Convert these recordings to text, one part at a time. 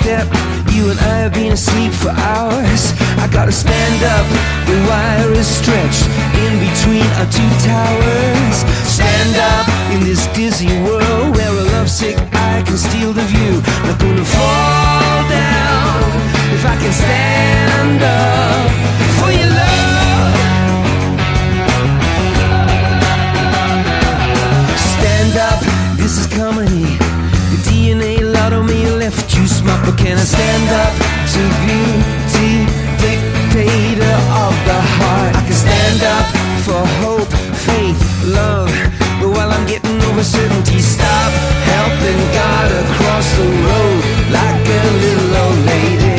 step. You and I have been asleep for hours. I gotta stand up, the wire is stretched in between our two towers. Stand up in this dizzy world where a lovesick eye can steal the view. Not gonna fall down if I can stand up for your love. Stand up, this is comedy. The DNA lotto me left you smart, but can I stand up to beauty, dictator of the heart? I can stand up for hope, faith, love, but while I'm getting over certainty, stop helping God across the road like a little old lady.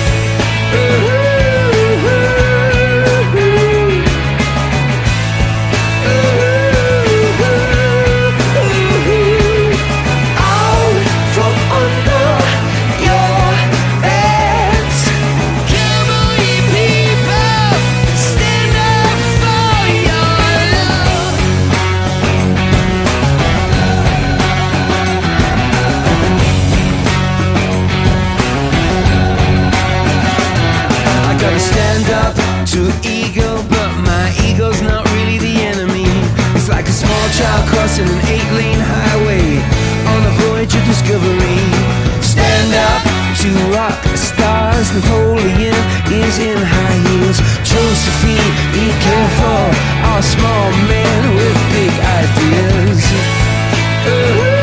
Stand up to ego, but my ego's not really the enemy. It's like a small child crossing an 8-lane highway on a voyage of discovery. Stand up to rock stars. Napoleon is in high heels. Josephine, be careful, our small man with big ideas.